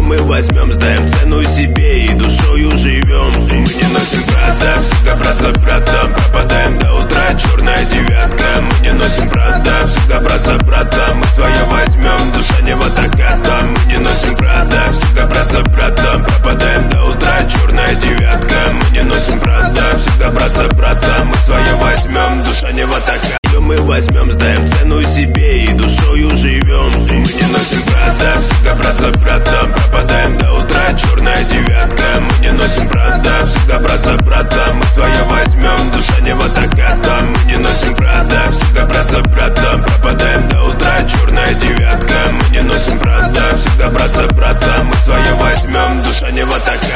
мы возьмем, сдаем цену себе и душою живем. Мы не носим Прада, всегда брат за братом, пропадаем до утра, черная девятка. Мы не носим Прада, всегда брат за братом, мы свое возьмем, душа не вот такая-то. Мы не носим Прада, всегда брат за братом, пропадаем до утра, черная девятка. Мы не носим Прада, всегда брат за братом, мы свое возьмем, душа не вот такая. Мы возьмем, сдаем цену себе и душою живем. Мы не носим Прада, всегда брат за братом, пропадаем до утра, черная девятка. Мы не носим Прада, всегда брат за братом, мы свое